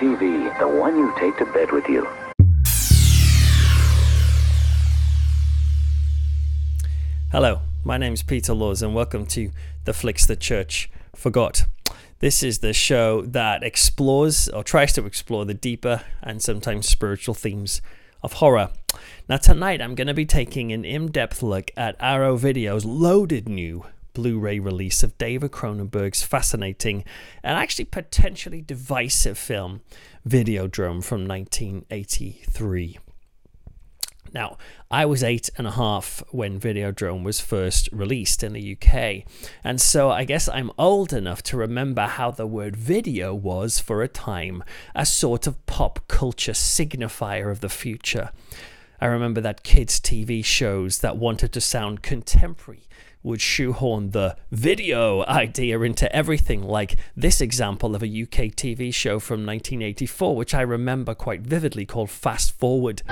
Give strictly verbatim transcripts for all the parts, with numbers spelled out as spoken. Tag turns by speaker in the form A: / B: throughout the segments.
A: T V, the one you take to bed with you.
B: Hello, my name is Peter Laws and welcome to The Flicks the Church Forgot. This is the show that explores or tries to explore the deeper and sometimes spiritual themes of horror. Now tonight I'm going to be taking an in-depth look at Arrow Video's loaded new Blu-ray release of David Cronenberg's fascinating and actually potentially divisive film Videodrome from nineteen eighty-three. Now, I was eight and a half when Videodrome was first released in the U K, and so I guess I'm old enough to remember how the word video was, for a time, a sort of pop culture signifier of the future. I remember that kids' T V shows that wanted to sound contemporary would shoehorn the video idea into everything, like this example of a U K T V show from nineteen eighty-four, which I remember quite vividly, called Fast Forward.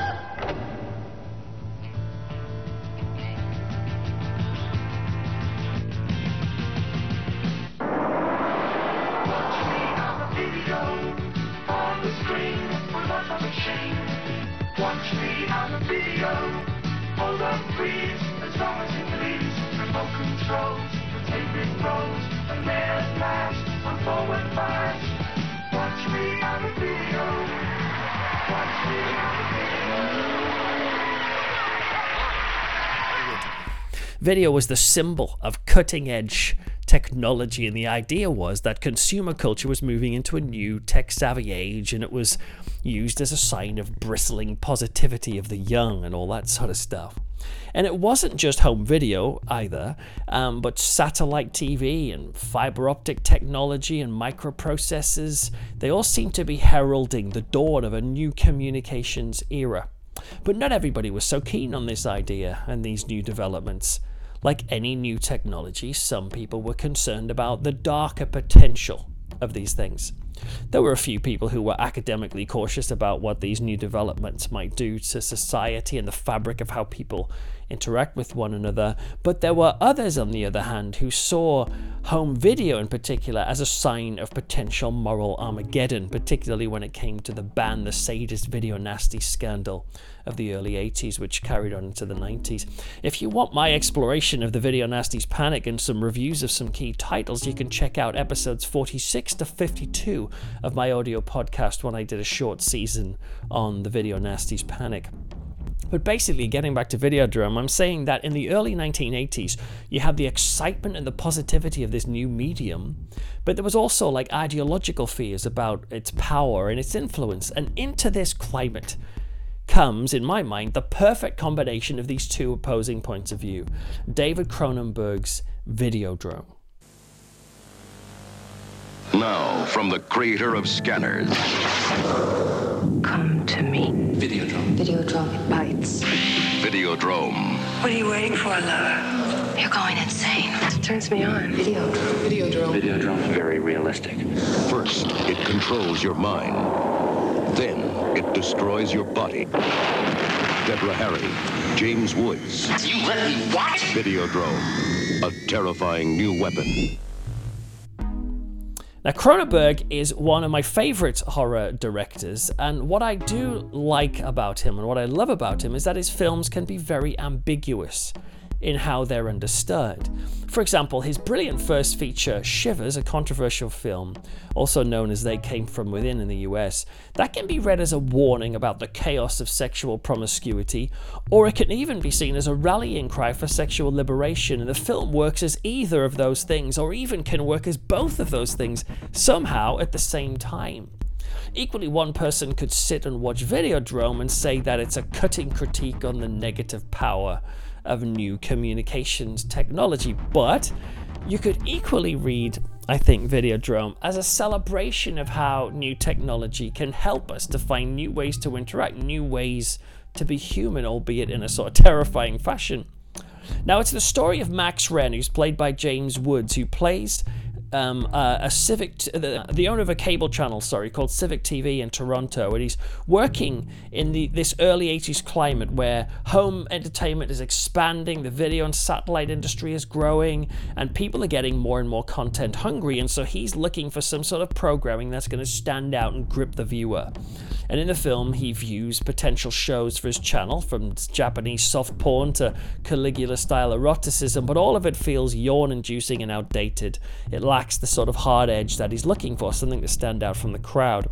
C: Watch me on the video. Hold up, please, as long as it please. Remote controls, rotating roles, a mad mash, on forward flash. Watch me on the video. Watch me on the video.
B: Video was the symbol of cutting-edge technology, and the idea was that consumer culture was moving into a new tech-savvy age, and it was used as a sign of bristling positivity of the young and all that sort of stuff. And it wasn't just home video either, um, but satellite T V and fiber optic technology and microprocessors. They all seemed to be heralding the dawn of a new communications era. But not everybody was so keen on this idea and these new developments. Like any new technology, some people were concerned about the darker potential of these things. There were a few people who were academically cautious about what these new developments might do to society and the fabric of how people interact with one another, but there were others, on the other hand, who saw home video in particular as a sign of potential moral Armageddon, particularly when it came to the ban the sadist video nasty scandal of the early eighties, which carried on into the nineties. If you want my exploration of the video nasties panic and some reviews of some key titles, you can check out episodes forty-six to fifty-two of my audio podcast when I did a short season on the video nasties panic. But basically, getting back to Videodrome, I'm saying that in the early nineteen eighties, you had the excitement and the positivity of this new medium, but there was also like ideological fears about its power and its influence. And into this climate comes, in my mind, the perfect combination of these two opposing points of view: David Cronenberg's Videodrome.
D: Now, from the creator of Scanners.
E: Come to me.
D: Videodrome.
E: Videodrome. It bites.
D: Videodrome.
E: What are you waiting for, lover? You're going insane. It turns me on. Videodrome. Videodrome.
F: Videodrome is very realistic.
D: First, it controls your mind. Then, it destroys your body. Deborah Harry, James Woods.
C: You let me watch?
D: Videodrome. A terrifying new weapon.
B: Now, Cronenberg is one of my favorite horror directors, and what I do like about him and what I love about him is that his films can be very ambiguous in how they're understood. For example, his brilliant first feature, Shivers, a controversial film, also known as They Came From Within in the U S, that can be read as a warning about the chaos of sexual promiscuity, or it can even be seen as a rallying cry for sexual liberation, and the film works as either of those things, or even can work as both of those things somehow at the same time. Equally, one person could sit and watch Videodrome and say that it's a cutting critique on the negative power of new communications technology, but you could equally read, I think, Videodrome as a celebration of how new technology can help us to find new ways to interact, new ways to be human, albeit in a sort of terrifying fashion. Now, it's the story of Max Wren, who's played by James Woods, who plays um, uh, a Civic, t- the, the owner of a cable channel, sorry, called Civic T V in Toronto, and he's working in the this early eighties climate where home entertainment is expanding, the video and satellite industry is growing, and people are getting more and more content hungry, and so he's looking for some sort of programming that's going to stand out and grip the viewer. And in the film, he views potential shows for his channel, from Japanese soft porn to Caligula-style eroticism, but all of it feels yawn-inducing and outdated. It lacks the sort of hard edge that he's looking for, something to stand out from the crowd.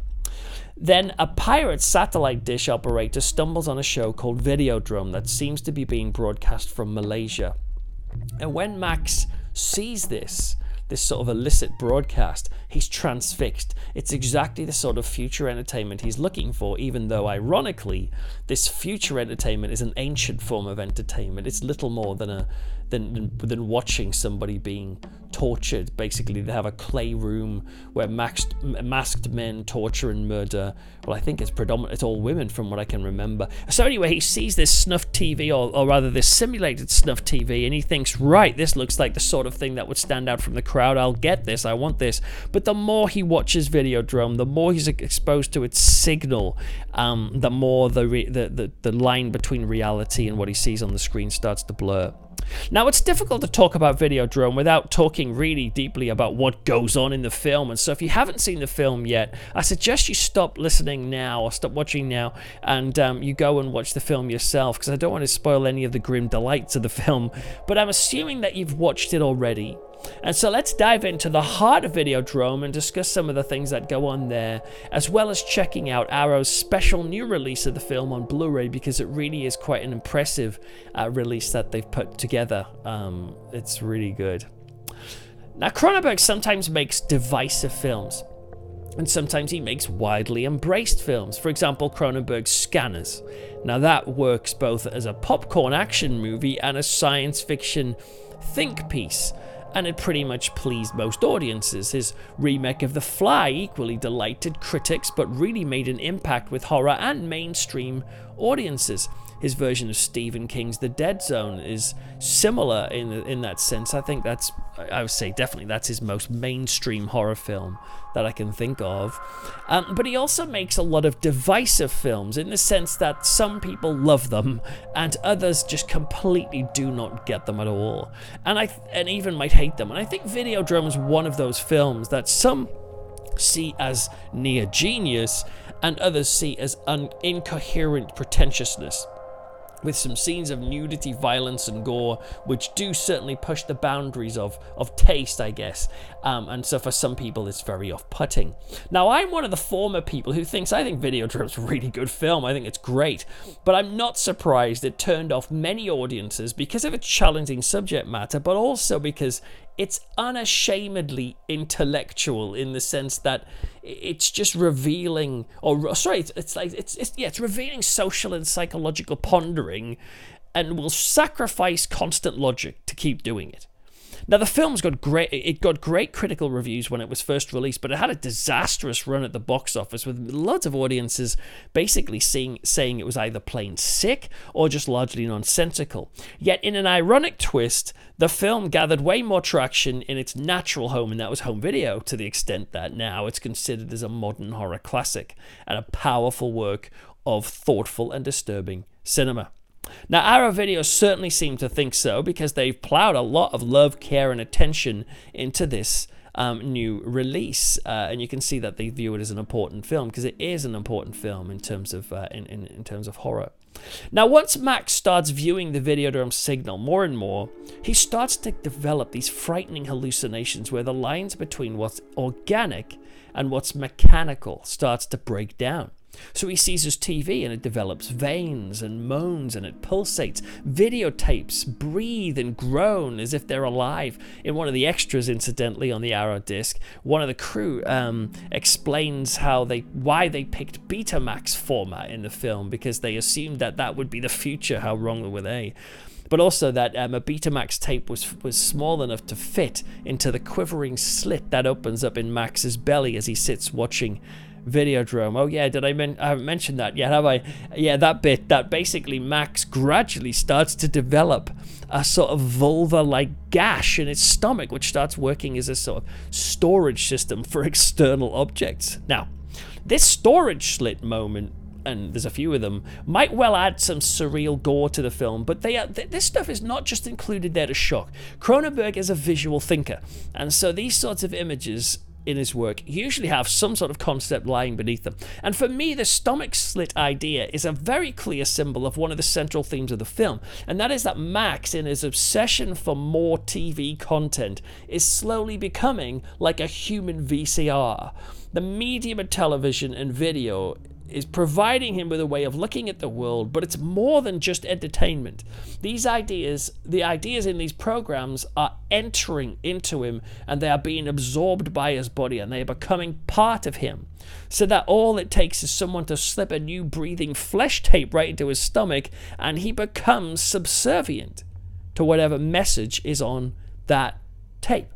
B: Then a pirate satellite dish operator stumbles on a show called Videodrome that seems to be being broadcast from Malaysia. And when Max sees this, this sort of illicit broadcast, he's transfixed. It's exactly the sort of future entertainment he's looking for, even though, ironically, this future entertainment is an ancient form of entertainment. It's little more than a than than, than watching somebody being tortured. Basically, they have a clay room where masked, masked men torture and murder. Well, I think it's predominant, it's all women from what I can remember. So anyway, he sees this snuff T V, or, or rather this simulated snuff T V, and he thinks, right, this looks like the sort of thing that would stand out from the crowd. I'll get this, I want this. But the more he watches Videodrome, the more he's exposed to its signal, um, the more the, re- the, the, the line between reality and what he sees on the screen starts to blur. Now, it's difficult to talk about Videodrome without talking really deeply about what goes on in the film, and so if you haven't seen the film yet, I suggest you stop listening now, or stop watching now, and um, you go and watch the film yourself, because I don't want to spoil any of the grim delights of the film, but I'm assuming that you've watched it already. And so let's dive into the heart of Videodrome and discuss some of the things that go on there, as well as checking out Arrow's special new release of the film on Blu-ray, because it really is quite an impressive uh, release that they've put together. Um, it's really good. Now, Cronenberg sometimes makes divisive films, and sometimes he makes widely embraced films. For example, Cronenberg's Scanners. Now, that works both as a popcorn action movie and a science fiction think piece, and it pretty much pleased most audiences. His remake of The Fly equally delighted critics, but really made an impact with horror and mainstream audiences. His version of Stephen King's The Dead Zone is similar in in that sense. I think that's, I would say definitely that's his most mainstream horror film that I can think of. Um, but he also makes a lot of divisive films, in the sense that some people love them and others just completely do not get them at all, and I and even might hate them. And I think Videodrome is one of those films that some see as near genius and others see as an incoherent pretentiousness, with some scenes of nudity, violence, and gore, which do certainly push the boundaries of, of taste, I guess. Um, and so for some people, it's very off-putting. Now, I'm one of the former people who thinks I think Videodrome's a really good film. I think it's great. But I'm not surprised it turned off many audiences because of its challenging subject matter, but also because it's unashamedly intellectual, in the sense that it's just revealing, or sorry, it's, it's like it's, it's yeah, it's revealing social and psychological pondering, and will sacrifice constant logic to keep doing it. Now, the film's got great, it got great critical reviews when it was first released, but it had a disastrous run at the box office, with lots of audiences basically seeing, saying it was either plain sick or just largely nonsensical. Yet, in an ironic twist, the film gathered way more traction in its natural home, and that was home video, to the extent that now it's considered as a modern horror classic and a powerful work of thoughtful and disturbing cinema. Now, Arrow Video certainly seem to think so, because they've plowed a lot of love, care, and attention into this um, new release, uh, and you can see that they view it as an important film, because it is an important film in terms of uh, in, in, in terms of horror. Now, once Max starts viewing the Videodrome signal more and more, he starts to develop these frightening hallucinations where the lines between what's organic and what's mechanical starts to break down. So he sees his T V and it develops veins and moans and it pulsates. Videotapes breathe and groan as if they're alive. In one of the extras, incidentally, on the Arrow disc, one of the crew um, explains how they why they picked Betamax format in the film, because they assumed that that would be the future. How wrong were they? But also that um, a Betamax tape was was small enough to fit into the quivering slit that opens up in Max's belly as he sits watching Videodrome. Oh yeah, did I, men- I haven't mentioned that yet, have I? Yeah, that bit, that basically Max gradually starts to develop a sort of vulva-like gash in its stomach, which starts working as a sort of storage system for external objects. Now, this storage slit moment, and there's a few of them, might well add some surreal gore to the film, but they are, th- this stuff is not just included there to shock. Cronenberg is a visual thinker, and so these sorts of images in his work usually have some sort of concept lying beneath them. And for me, the stomach slit idea is a very clear symbol of one of the central themes of the film, and that is that Max, in his obsession for more T V content, is slowly becoming like a human V C R. The medium of television and video is providing him with a way of looking at the world, but it's more than just entertainment. These ideas, the ideas in these programs are entering into him, and they are being absorbed by his body, and they are becoming part of him. So that all it takes is someone to slip a new breathing flesh tape right into his stomach, and he becomes subservient to whatever message is on that tape.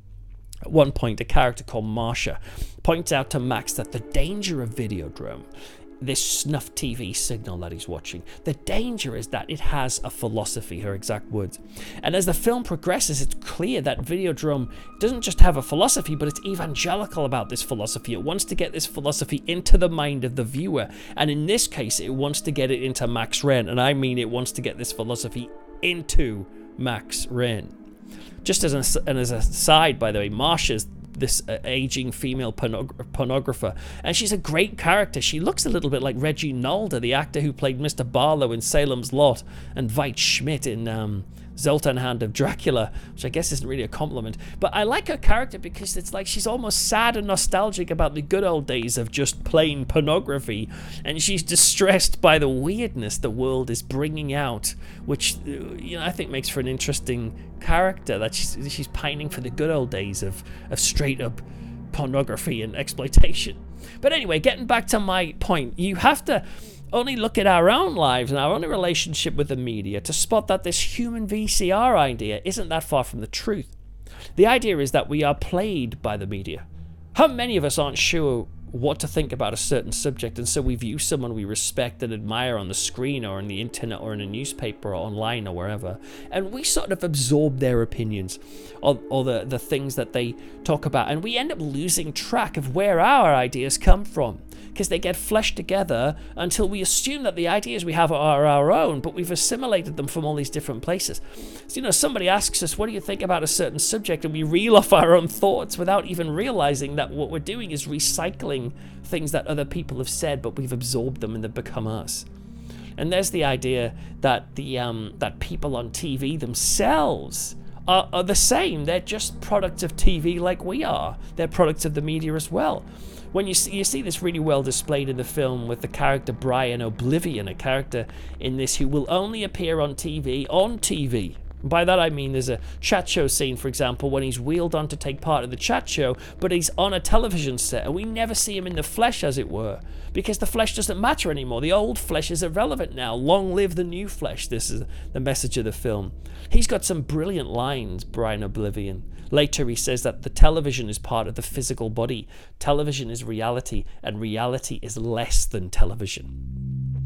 B: At one point, a character called Marsha points out to Max that the danger of Videodrome, this snuff T V signal that he's watching, the danger is that it has a philosophy, her exact words. And as the film progresses, it's clear that Videodrome doesn't just have a philosophy, but it's evangelical about this philosophy. It wants to get this philosophy into the mind of the viewer. And in this case, it wants to get it into Max Renn. And I mean, it wants to get this philosophy into Max Renn. Just as an, and as a side, by the way, Marsha's this uh, aging female pornog- pornographer, and she's a great character. She looks a little bit like Reggie Nalder, the actor who played Mister Barlow in Salem's Lot, and Veit Schmidt in um, Zoltan Hand of Dracula, which I guess isn't really a compliment. But I like her character because it's like she's almost sad and nostalgic about the good old days of just plain pornography, and she's distressed by the weirdness the world is bringing out, which, you know, I think makes for an interesting character, that she's, she's pining for the good old days of, of straight up pornography and exploitation. But anyway, getting back to my point, you have to only look at our own lives and our own relationship with the media to spot that this human V C R idea isn't that far from the truth. The idea is that we are played by the media. How many of us aren't sure what to think about a certain subject, and so we view someone we respect and admire on the screen or on the internet or in a newspaper or online or wherever, and we sort of absorb their opinions or, or the, the things that they talk about, and we end up losing track of where our ideas come from, because they get fleshed together until we assume that the ideas we have are our own, but we've assimilated them from all these different places. So, you know, somebody asks us, what do you think about a certain subject? And we reel off our own thoughts without even realizing that what we're doing is recycling things that other people have said, but we've absorbed them and they've become us. And there's the idea that the um, that people on T V themselves are, are the same. They're just products of T V like we are. They're products of the media as well. When you see, you see this really well displayed in the film with the character Brian Oblivion, a character in this who will only appear on T V, on T V. By that I mean there's a chat show scene, for example, when he's wheeled on to take part in the chat show, but he's on a television set, and we never see him in the flesh, as it were, because the flesh doesn't matter anymore. The old flesh is irrelevant now. Long live the new flesh. This is the message of the film. He's got some brilliant lines, Brian Oblivion. Later he says that the television is part of the physical body. Television is reality, and reality is less than television.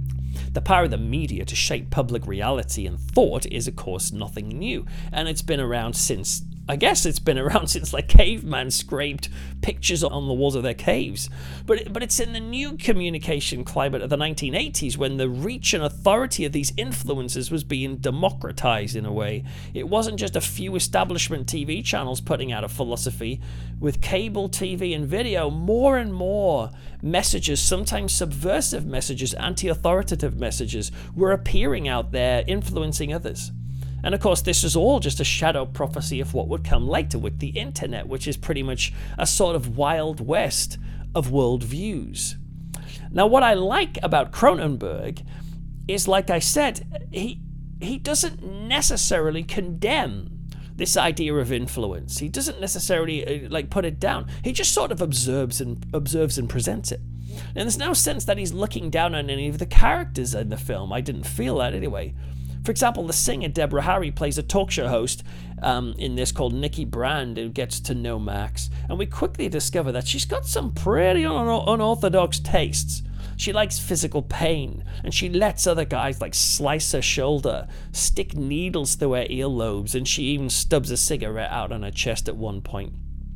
B: The power of the media to shape public reality and thought is, of course, nothing new, and it's been around since, I guess it's been around since like caveman scraped pictures on the walls of their caves. But but it's in the new communication climate of the nineteen eighties when the reach and authority of these influences was being democratized in a way. It wasn't just a few establishment T V channels putting out a philosophy. With cable T V and video, more and more messages, sometimes subversive messages, anti-authoritative messages, were appearing out there, influencing others. And of course, this is all just a shadow prophecy of what would come later with the internet, which is pretty much a sort of wild west of worldviews. Now, what I like about Cronenberg is, like I said, he he doesn't necessarily condemn this idea of influence. He doesn't necessarily uh, like put it down. He just sort of observes and observes and presents it. And there's no sense that he's looking down on any of the characters in the film. I didn't feel that anyway. For example, the singer Deborah Harry plays a talk show host, um, in this called Nikki Brand, who gets to know Max, and we quickly discover that she's got some pretty un- unorthodox tastes. She likes physical pain, and she lets other guys like slice her shoulder, stick needles through her earlobes, and she even stubs a cigarette out on her chest at one point.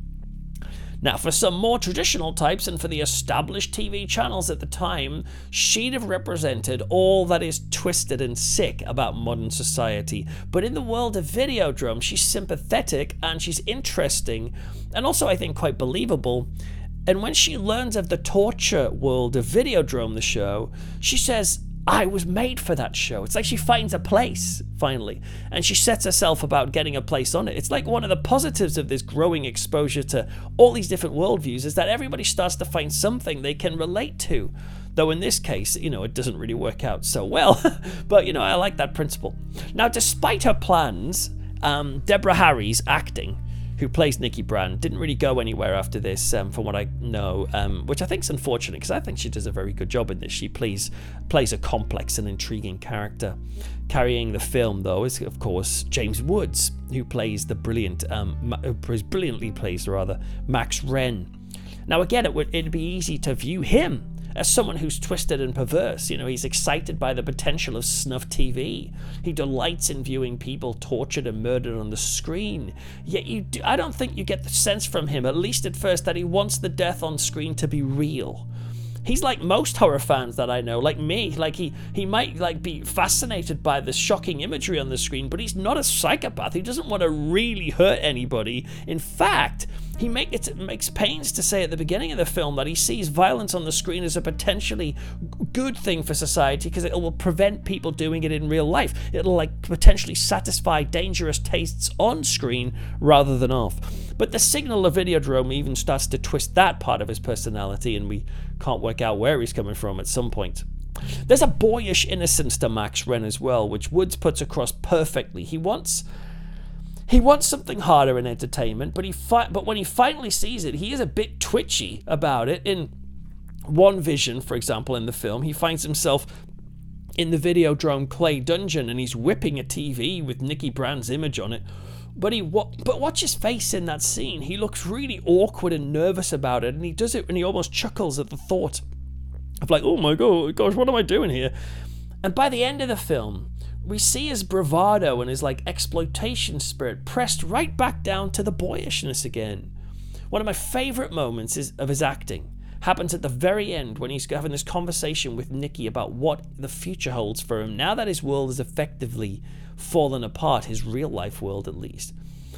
B: Now, for some more traditional types and for the established T V channels at the time, she'd have represented all that is twisted and sick about modern society. But in the world of Videodrome, she's sympathetic and she's interesting, and also I think quite believable. And when she learns of the torture world of Videodrome, the show, she says, I was made for that show. It's like she finds a place, finally, and she sets herself about getting a place on it. It's like one of the positives of this growing exposure to all these different worldviews is that everybody starts to find something they can relate to. Though in this case, you know, it doesn't really work out so well. But, you know, I like that principle. Now, despite her plans, um, Deborah Harry's acting, who plays Nikki Brand, didn't really go anywhere after this, um, from what I know, um, which I think is unfortunate because I think she does a very good job in this. She plays plays a complex and intriguing character. Carrying the film, though, is of course James Woods, who plays the brilliant, um, who brilliantly plays rather Max Wren. Now, again, it would it'd be easy to view him as someone who's twisted and perverse. You know, he's excited by the potential of snuff T V. He delights in viewing people tortured and murdered on the screen. Yet you do, I don't think you get the sense from him, at least at first, that he wants the death on screen to be real. He's like most horror fans that I know, like me. Like he, he might like be fascinated by the shocking imagery on the screen, but he's not a psychopath. He doesn't want to really hurt anybody. In fact, he make, it makes pains to say at the beginning of the film that he sees violence on the screen as a potentially good thing for society because it will prevent people doing it in real life. It'll like potentially satisfy dangerous tastes on screen rather than off. But the signal of Videodrome even starts to twist that part of his personality, and we can't work out where he's coming from at some point. There's a boyish innocence to Max Wren as well, which Woods puts across perfectly. He wants he wants something harder in entertainment, but he fi- but when he finally sees it, he is a bit twitchy about it. In one vision, for example, in the film, he finds himself in the Videodrome clay dungeon, and he's whipping a T V with Nikki Brand's image on it. But he but watch his face in that scene. He looks really awkward and nervous about it, and he does it, and he almost chuckles at the thought of like, oh my god, gosh, what am I doing here? And by the end of the film, we see his bravado and his like exploitation spirit pressed right back down to the boyishness again. One of my favorite moments is of his acting happens at the very end when he's having this conversation with Nikki about what the future holds for him now that his world is effectively fallen apart, his real life world at least.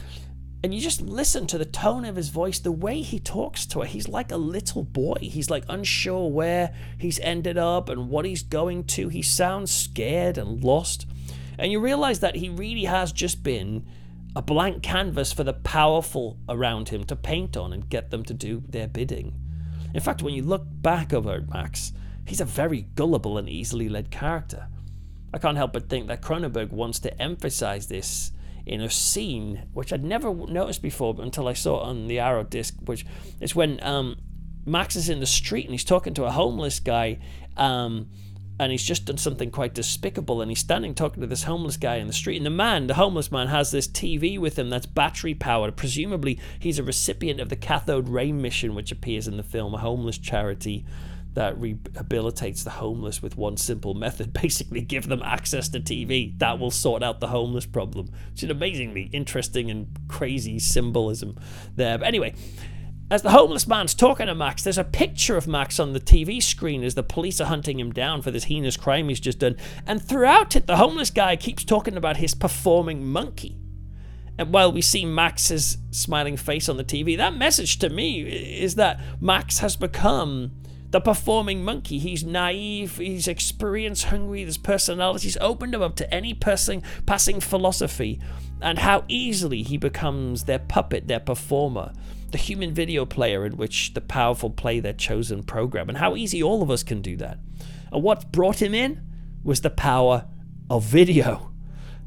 B: And you just listen to the tone of his voice, the way he talks to her. He's like a little boy. He's like unsure where he's ended up and what he's going to. He sounds scared and lost. And you realize that he really has just been a blank canvas for the powerful around him to paint on and get them to do their bidding. In fact, when you look back over Max, he's a very gullible and easily led character. I can't help but think that Cronenberg wants to emphasize this in a scene which I'd never noticed before until I saw it on the Arrow disc, which is when um, Max is in the street and he's talking to a homeless guy, um, and he's just done something quite despicable, and he's standing talking to this homeless guy in the street, and the man, the homeless man, has this T V with him that's battery powered. Presumably he's a recipient of the Cathode Ray Mission, which appears in the film, a homeless charity that rehabilitates the homeless with one simple method. Basically give them access to T V. That will sort out the homeless problem. It's an amazingly interesting and crazy symbolism there. But anyway, as the homeless man's talking to Max, there's a picture of Max on the T V screen as the police are hunting him down for this heinous crime he's just done. And throughout it, the homeless guy keeps talking about his performing monkey. And while we see Max's smiling face on the T V, that message to me is that Max has become the performing monkey. He's naive, he's experience hungry, his personality's opened him up to any person passing philosophy, and how easily he becomes their puppet, their performer, the human video player in which the powerful play their chosen program, and how easy all of us can do that. And what brought him in was the power of video.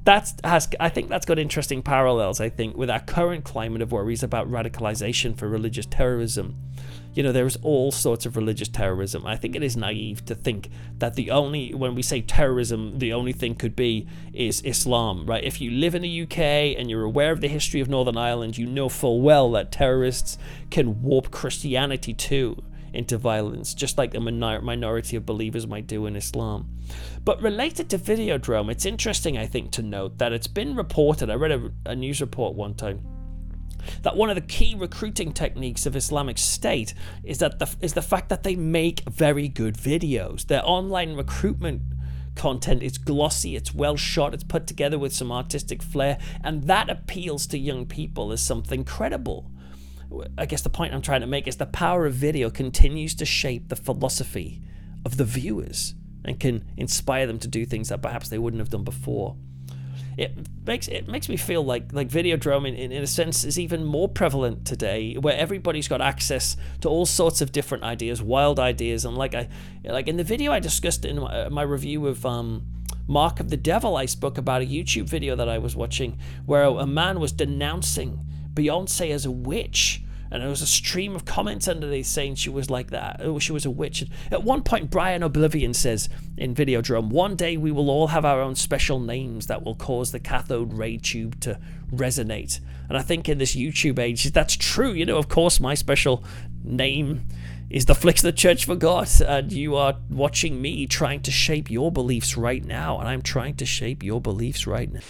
B: that's has I think that's got interesting parallels, I think, with our current climate of worries about radicalization for religious terrorism. You know, there's all sorts of religious terrorism. I think it is naive to think that the only, when we say terrorism, the only thing could be is Islam, right? If you live in the U K and you're aware of the history of Northern Ireland, you know full well that terrorists can warp Christianity too into violence, just like a minor- minority of believers might do in Islam. But related to Videodrome, it's interesting, I think, to note that it's been reported, I read a, a news report one time, that one of the key recruiting techniques of Islamic State is that the, is the fact that they make very good videos. Their online recruitment content is glossy, it's well shot, it's put together with some artistic flair, and that appeals to young people as something credible. I guess the point I'm trying to make is the power of video continues to shape the philosophy of the viewers and can inspire them to do things that perhaps they wouldn't have done before. It makes it makes me feel like like Videodrome in, in, in a sense is even more prevalent today, where everybody's got access to all sorts of different ideas, wild ideas, and like I like in the video I discussed in my, my review of um, Mark of the Devil, I spoke about a YouTube video that I was watching where a, a man was denouncing Beyonce as a witch. And there was a stream of comments underneath saying she was like that, oh, she was a witch. And at one point, Brian Oblivion says in Videodrome, one day we will all have our own special names that will cause the cathode ray tube to resonate. And I think in this YouTube age, that's true. You know, of course, my special name is the Flicks the Church Forgot, and you are watching me trying to shape your beliefs right now, and I'm trying to shape your beliefs right now.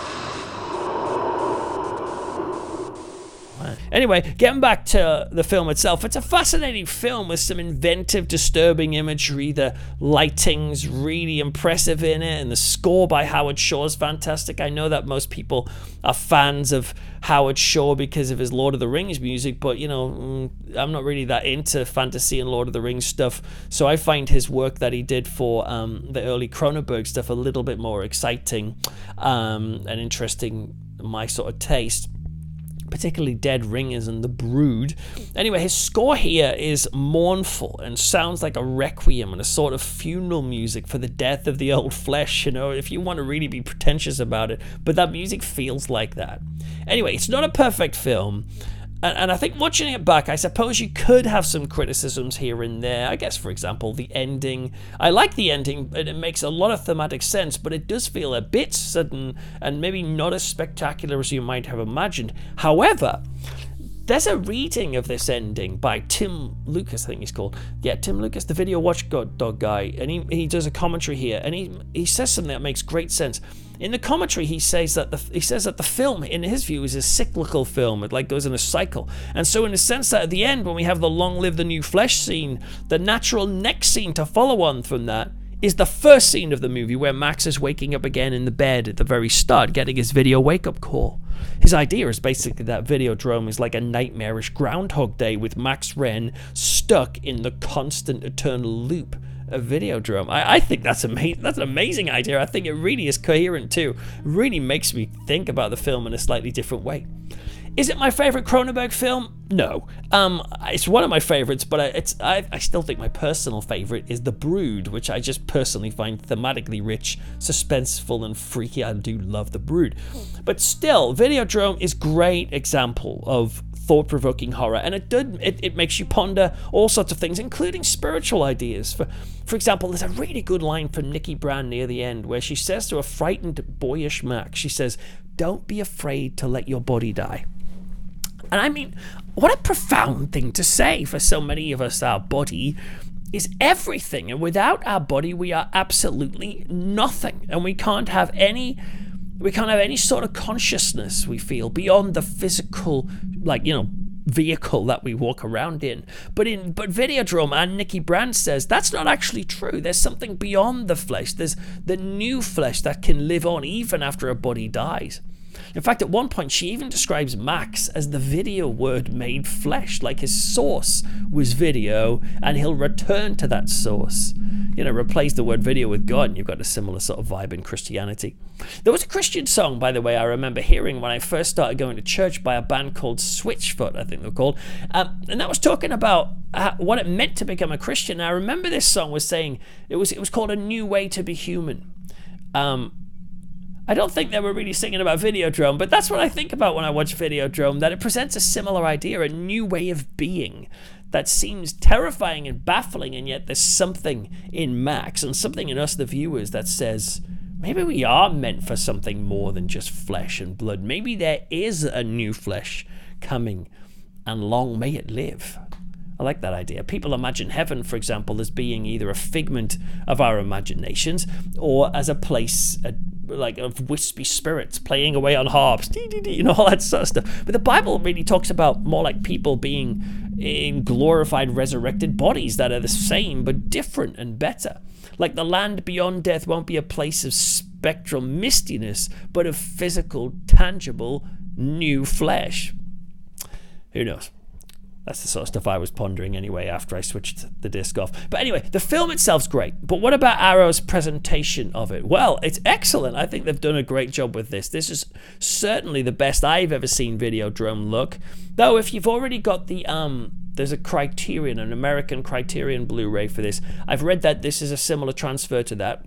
B: Anyway, getting back to the film itself, it's a fascinating film with some inventive, disturbing imagery. The lighting's really impressive in it, and the score by Howard Shore is fantastic. I know that most people are fans of Howard Shore because of his Lord of the Rings music, but, you know, I'm not really that into fantasy and Lord of the Rings stuff, so I find his work that he did for um, the early Cronenberg stuff a little bit more exciting um, and interesting, my sort of taste. Particularly Dead Ringers and The Brood. Anyway, his score here is mournful and sounds like a requiem and a sort of funeral music for the death of the old flesh, you know, if you want to really be pretentious about it, but that music feels like that. Anyway, it's not a perfect film, and, and I think watching it back, I suppose you could have some criticisms here and there. I guess, for example, the ending. I like the ending, and it makes a lot of thematic sense, but it does feel a bit sudden and maybe not as spectacular as you might have imagined. However, there's a reading of this ending by Tim Lucas, I think he's called. Yeah, Tim Lucas, the Video Watchdog guy, and he, he does a commentary here, and he he says something that makes great sense. In the commentary, he says that the he says that the film, in his view, is a cyclical film. It like goes in a cycle, and so in the sense that at the end, when we have the "Long Live the New Flesh" scene, the natural next scene to follow on from that is the first scene of the movie, where Max is waking up again in the bed at the very start, getting his video wake-up call. His idea is basically that Videodrome is like a nightmarish Groundhog Day with Max Wren stuck in the constant eternal loop of Videodrome. I, I think that's amazing. That's an amazing idea. I think it really is coherent too. It really makes me think about the film in a slightly different way. Is it my favorite Cronenberg film? No. Um, it's one of my favorites, but it's I, I still think my personal favorite is The Brood, which I just personally find thematically rich, suspenseful, and freaky. I do love The Brood. But still, Videodrome is a great example of thought-provoking horror, and it did it, it makes you ponder all sorts of things, including spiritual ideas. For for example, there's a really good line from Nikki Brand near the end where she says to a frightened, boyish Max, she says, "Don't be afraid to let your body die." And I mean, what a profound thing to say for so many of us. Our body is everything, and without our body, we are absolutely nothing, and we can't have any we can't have any sort of consciousness, we feel, beyond the physical, like, you know, vehicle that we walk around in. But in but Videodrome and Nikki Brand says that's not actually true. There's something beyond the flesh. There's the new flesh that can live on even after a body dies. In fact, at one point, she even describes Max as the video word made flesh, like his source was video, and he'll return to that source. You know, replace the word video with God, and you've got a similar sort of vibe in Christianity. There was a Christian song, by the way, I remember hearing when I first started going to church by a band called Switchfoot, I think they're called, um, and that was talking about uh, what it meant to become a Christian. And I remember this song was saying, it was, it was called A New Way to Be Human. Um... I don't think they were really singing about Videodrome, but that's what I think about when I watch Videodrome, that it presents a similar idea, a new way of being that seems terrifying and baffling, and yet there's something in Max and something in us, the viewers, that says, maybe we are meant for something more than just flesh and blood. Maybe there is a new flesh coming, and long may it live. I like that idea. People imagine heaven, for example, as being either a figment of our imaginations or as a place a, like of wispy spirits playing away on harps, you know, all that sort of stuff. But the Bible really talks about more like people being in glorified, resurrected bodies that are the same but different and better. Like the land beyond death won't be a place of spectral mistiness, but of physical, tangible, new flesh. Who knows? That's the sort of stuff I was pondering anyway after I switched the disc off. But anyway, the film itself's great. But what about Arrow's presentation of it? Well, it's excellent. I think they've done a great job with this. This is certainly the best I've ever seen Videodrome look. Though if you've already got the... um, there's a Criterion, an American Criterion Blu-ray for this. I've read that this is a similar transfer to that.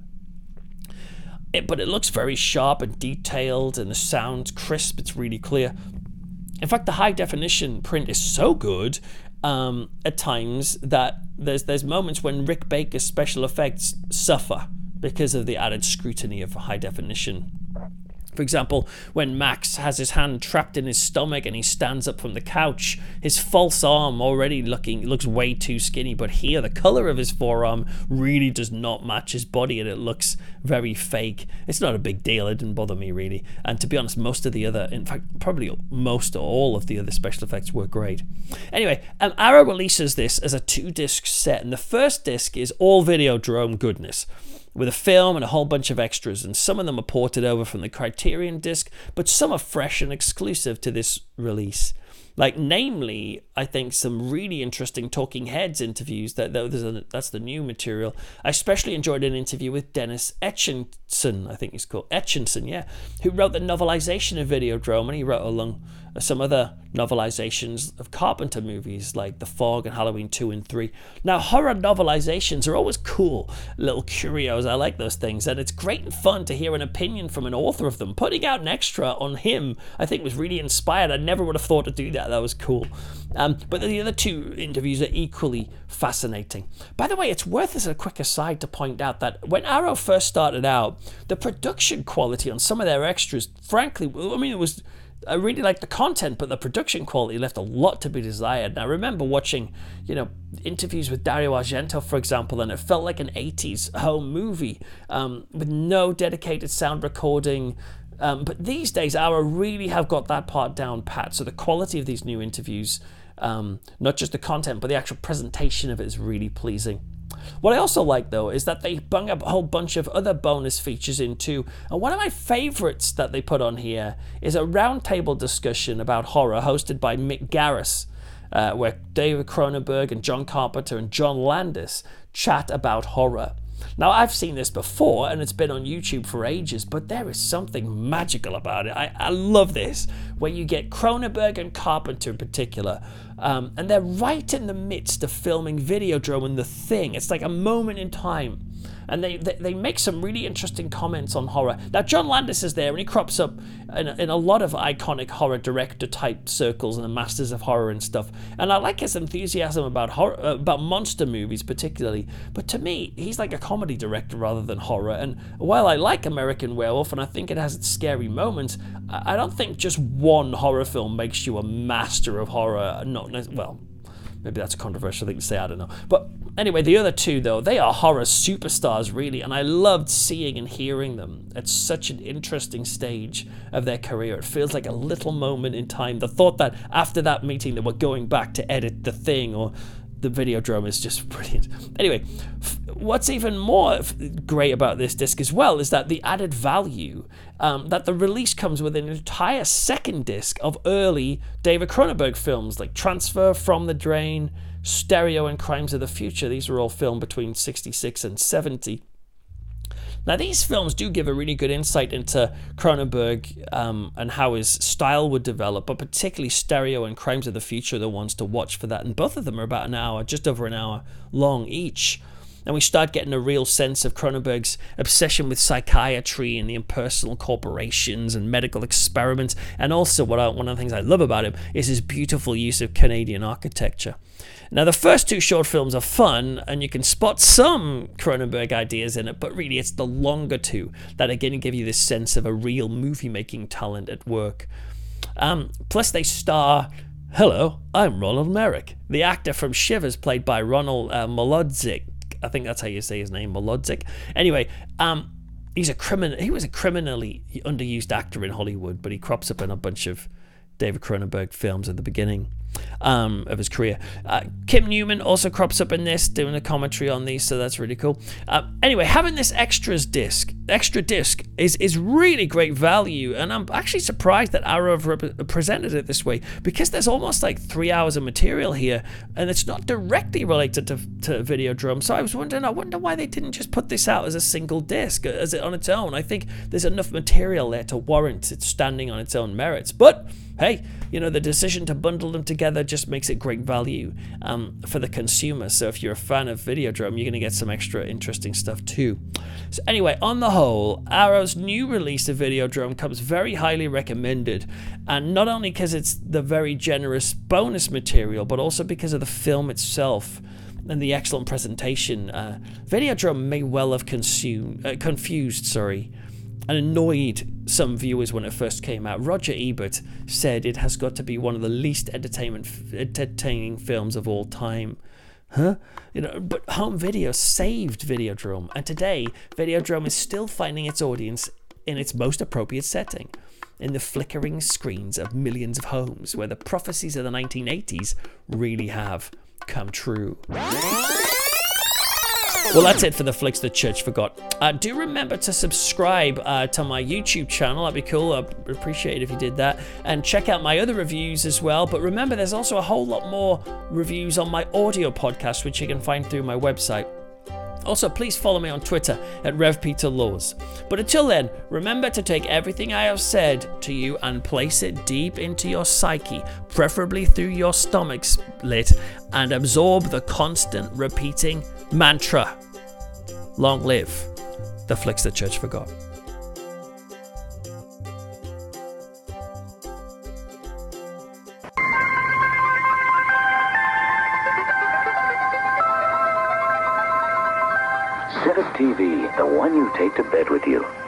B: It, but it looks very sharp and detailed, and the sound's crisp. It's really clear. In fact, the high definition print is so good um, at times that there's there's moments when Rick Baker's special effects suffer because of the added scrutiny of high definition. For example, when Max has his hand trapped in his stomach and he stands up from the couch, his false arm already looking looks way too skinny, but here the color of his forearm really does not match his body and it looks very fake. It's not a big deal. It didn't bother me really. And to be honest, most of the other, in fact, probably most or all of the other special effects were great. Anyway, um, Arrow releases this as a two-disc set, and the first disc is all Videodrome goodness, with a film and a whole bunch of extras, and some of them are ported over from the Criterion disc, but some are fresh and exclusive to this release. Like, namely, I think some really interesting Talking Heads interviews. That, that there's a, that's the new material. I especially enjoyed an interview with Dennis Etchinson, I think he's called, Etchinson, yeah, who wrote the novelization of Videodrome, and he wrote along some other novelizations of Carpenter movies like The Fog and Halloween two and three. Now, horror novelizations are always cool, little curios. I like those things, and it's great and fun to hear an opinion from an author of them. Putting out an extra on him, I think, was really inspired. I never would have thought to do that. That was cool. Um, but the other two interviews are equally fascinating. By the way, it's worth as a quick aside to point out that when Arrow first started out, the production quality on some of their extras, frankly, I mean, it was... I really liked the content, but the production quality left a lot to be desired. And I remember watching, you know, interviews with Dario Argento, for example, and it felt like an eighties home movie um, with no dedicated sound recording. Um, but these days, Arrow really have got that part down pat. So the quality of these new interviews, um, not just the content, but the actual presentation of it is really pleasing. What I also like, though, is that they bung up a whole bunch of other bonus features in too. And one of my favorites that they put on here is a roundtable discussion about horror hosted by Mick Garris, uh, where David Cronenberg and John Carpenter and John Landis chat about horror. Now, I've seen this before, and it's been on YouTube for ages, but there is something magical about it. I, I love this, where you get Cronenberg and Carpenter in particular, um, and they're right in the midst of filming Videodrome and The Thing. It's like a moment in time. And they, they, they make some really interesting comments on horror. Now, John Landis is there, and he crops up in, in a lot of iconic horror director-type circles and the masters of horror and stuff. And I like his enthusiasm about horror, uh, about monster movies particularly. But to me, he's like a comedy director rather than horror. And while I like American Werewolf, and I think it has its scary moments, I don't think just one horror film makes you a master of horror. Not well. Maybe that's a controversial thing to say, I don't know. But anyway, the other two, though, they are horror superstars, really, and I loved seeing and hearing them at such an interesting stage of their career. It feels like a little moment in time. The thought that after that meeting they were going back to edit The Thing or the Videodrome is just brilliant. Anyway, f- what's even more f- great about this disc as well is that the added value um, that the release comes with an entire second disc of early David Cronenberg films like Transfer, From the Drain, Stereo, and Crimes of the Future. These were all filmed between sixty-six and seventy. Now, these films do give a really good insight into Cronenberg um, and how his style would develop, but particularly Stereo and Crimes of the Future are the ones to watch for that. And both of them are about an hour, just over an hour long each. And we start getting a real sense of Cronenberg's obsession with psychiatry and the impersonal corporations and medical experiments. And also, what I, one of the things I love about him is his beautiful use of Canadian architecture. Now, the first two short films are fun, and you can spot some Cronenberg ideas in it, but really it's the longer two that are going to give you this sense of a real movie-making talent at work. Um, plus, they star... Hello, I'm Ronald Merrick, the actor from Shivers, played by Ronald uh, Molodzik. I think that's how you say his name, Molodzik. Anyway, um, he's a criminal. He was a criminally underused actor in Hollywood, but he crops up in a bunch of David Cronenberg films at the beginning um, of his career. Uh, Kim Newman also crops up in this, doing a commentary on these, so that's really cool. Uh, anyway, having this extras disc, extra disc is is really great value, and I'm actually surprised that Arrow have rep- presented it this way, because there's almost like three hours of material here, and it's not directly related to, to Videodrome. So I was wondering, I wonder why they didn't just put this out as a single disc, as it on its own. I think there's enough material there to warrant it standing on its own merits, but hey, you know, the decision to bundle them together just makes it great value um, for the consumer. So if you're a fan of Videodrome, you're going to get some extra interesting stuff too. So anyway, on the whole, Arrow's new release of Videodrome comes very highly recommended, and not only because it's the very generous bonus material, but also because of the film itself and the excellent presentation. Uh, Videodrome may well have consumed, uh, confused, sorry, and annoyed some viewers when it first came out. Roger Ebert said it has got to be one of the least entertainment, entertaining films of all time. Huh? You know, but home video saved Videodrome, and today Videodrome is still finding its audience in its most appropriate setting, in the flickering screens of millions of homes, where the prophecies of the nineteen eighties really have come true. Well, that's it for the flicks the church forgot. Uh, do remember to subscribe uh, to my YouTube channel. That'd be cool. I'd appreciate it if you did that. And check out my other reviews as well. But remember, there's also a whole lot more reviews on my audio podcast, which you can find through my website. Also, please follow me on Twitter at RevPeterLaws. But until then, remember to take everything I have said to you and place it deep into your psyche, preferably through your stomach slit, and absorb the constant repeating mantra. Long live the flicks the church forgot.
A: Civic T V, the one you take to bed with you.